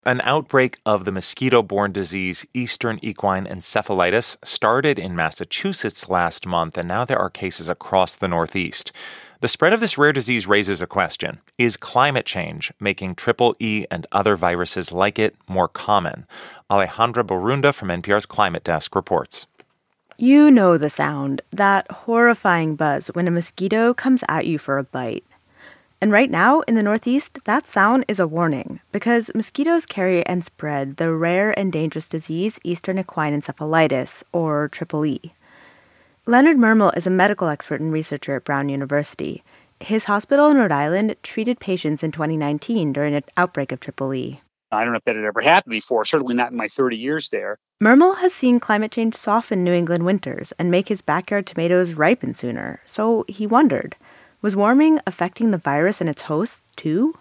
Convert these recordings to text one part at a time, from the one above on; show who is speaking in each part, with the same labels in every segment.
Speaker 1: An outbreak of the mosquito-borne disease Eastern equine encephalitis started in Massachusetts last month, and now there are cases across the Northeast. The spread of this rare disease raises a question. Is climate change making triple E and other viruses like it more common? Alejandra Borunda from NPR's Climate Desk reports.
Speaker 2: You know the sound, that horrifying buzz when a mosquito comes at you for a bite. And right now, in the Northeast, that sound is a warning because mosquitoes carry and spread the rare and dangerous disease Eastern equine encephalitis, or triple E. Leonard Mermel is a medical expert and researcher at Brown University. His hospital in Rhode Island treated patients in 2019 during an outbreak of triple E.
Speaker 3: I don't know if that had ever happened before, certainly not in my 30 years there.
Speaker 2: Mermel has seen climate change soften New England winters and make his backyard tomatoes ripen sooner, so he wondered, was warming affecting the virus and its hosts too?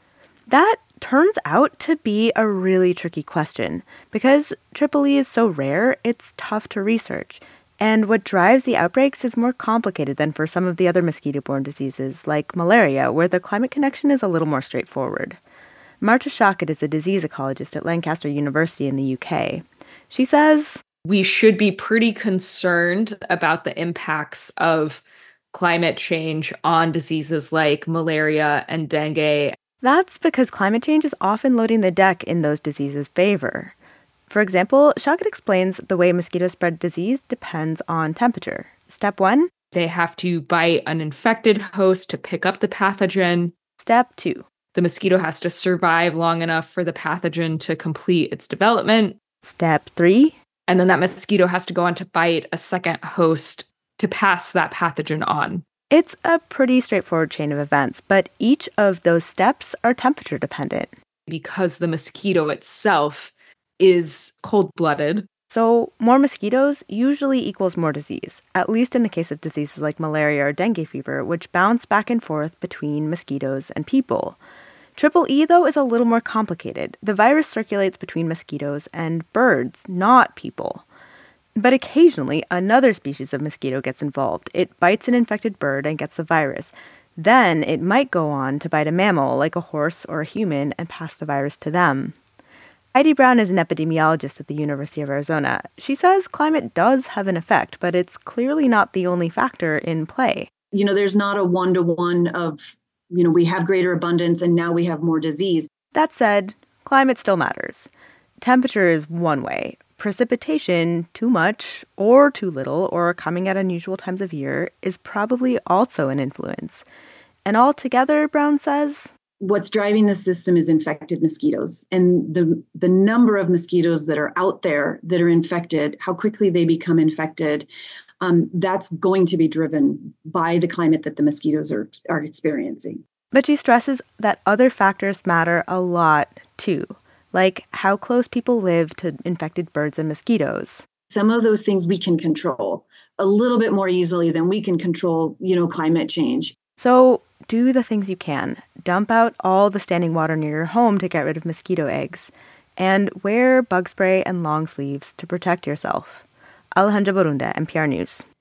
Speaker 2: That turns out to be a really tricky question because triple E is so rare, it's tough to research. And what drives the outbreaks is more complicated than for some of the other mosquito-borne diseases, like malaria, where the climate connection is a little more straightforward. Marta Shochet is a disease ecologist at Lancaster University in the UK. She says,
Speaker 4: we should be pretty concerned about the impacts of climate change on diseases like malaria and dengue.
Speaker 2: That's because climate change is often loading the deck in those diseases' favor. For example, Shochet explains the way mosquitoes spread disease depends on temperature. Step 1,
Speaker 4: they have to bite an infected host to pick up the pathogen.
Speaker 2: Step 2,
Speaker 4: the mosquito has to survive long enough for the pathogen to complete its development.
Speaker 2: Step 3,
Speaker 4: and then that mosquito has to go on to bite a second host to pass that pathogen on.
Speaker 2: It's a pretty straightforward chain of events, but each of those steps are temperature dependent.
Speaker 4: Because the mosquito itself is cold-blooded.
Speaker 2: So more mosquitoes usually equals more disease, at least in the case of diseases like malaria or dengue fever, which bounce back and forth between mosquitoes and people. Triple E, though, is a little more complicated. The virus circulates between mosquitoes and birds, not people. But occasionally, another species of mosquito gets involved. It bites an infected bird and gets the virus. Then it might go on to bite a mammal, like a horse or a human, and pass the virus to them. Heidi Brown is an epidemiologist at the University of Arizona. She says climate does have an effect, but it's clearly not the only factor in play.
Speaker 5: There's not a one-to-one of, we have greater abundance and now we have more disease.
Speaker 2: That said, climate still matters. Temperature is one way. Precipitation, too much or too little, or coming at unusual times of year, is probably also an influence. And altogether, Brown says,
Speaker 5: what's driving the system is infected mosquitoes. And the number of mosquitoes that are out there that are infected, how quickly they become infected, that's going to be driven by the climate that the mosquitoes are experiencing.
Speaker 2: But she stresses that other factors matter a lot, too, like how close people live to infected birds and mosquitoes.
Speaker 5: Some of those things we can control a little bit more easily than we can control, climate change.
Speaker 2: So do the things you can. Dump out all the standing water near your home to get rid of mosquito eggs. And wear bug spray and long sleeves to protect yourself. Alejandra Borunda, NPR News.